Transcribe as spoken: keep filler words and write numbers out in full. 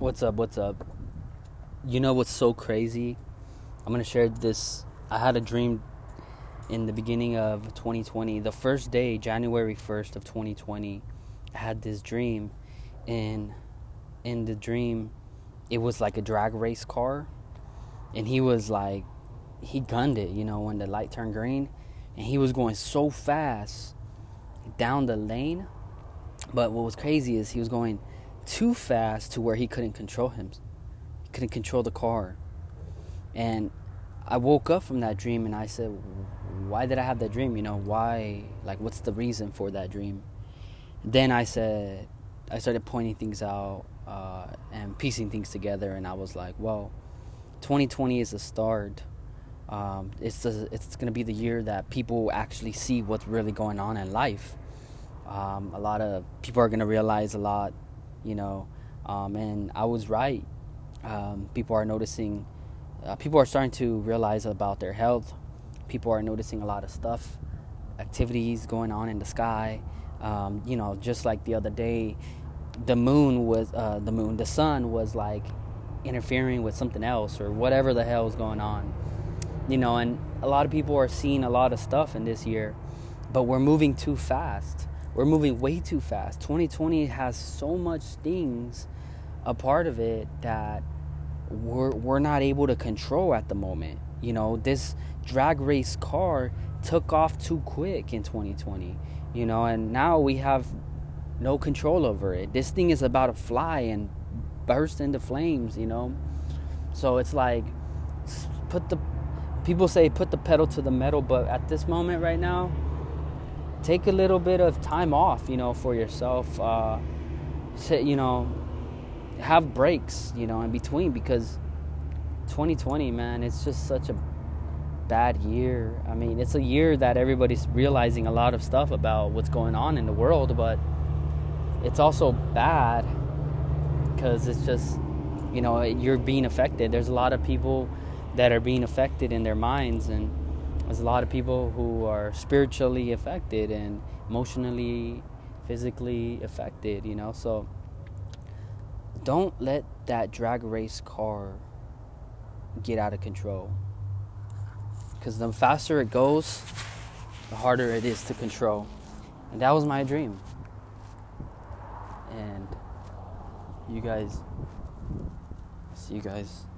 What's up? What's up? You know what's so crazy? I'm going to share this. I had a dream in the beginning of twenty twenty. The first day, January first of twenty twenty, I had this dream. And in the dream, it was like a drag race car. And he was like, he gunned it, you know, when the light turned green. And he was going so fast down the lane. But what was crazy is he was going too fast to where he couldn't control him. He couldn't control the car. And I woke up from that dream and I said, why did I have that dream? You know, why? Like, what's the reason for that dream? Then I said, I started pointing things out uh, and piecing things together. And I was like, well, twenty twenty is a start. Um, it's a, it's going to be the year that people actually see what's really going on in life. Um, a lot of people are going to realize a lot, you know, um, and I was right. Um, people are noticing, uh, people are starting to realize about their health. People are noticing a lot of stuff, activities going on in the sky. Um, you know, just like the other day, the moon was, uh, the moon, the sun was like interfering with something else or whatever the hell is going on. You know, and a lot of people are seeing a lot of stuff in this year, but we're moving too fast. We're moving way too fast. twenty twenty has so much things a part of it that we're we're not able to control at the moment. You know, this drag race car took off too quick in twenty twenty, you know, and now we have no control over it. This thing is about to fly and burst into flames, you know. So it's like, put the people say put the pedal to the metal, but at this moment right now, take a little bit of time off, you know, for yourself. Uh, you know, have breaks, you know, in between, because twenty twenty, man, it's just such a bad year. I mean, it's a year that everybody's realizing a lot of stuff about what's going on in the world, but it's also bad because it's just, you know, you're being affected. There's a lot of people that are being affected in their minds, and there's a lot of people who are spiritually affected and emotionally, physically affected, you know. So don't let that drag race car get out of control, because the faster it goes, the harder it is to control. And that was my dream. And you guys, see you guys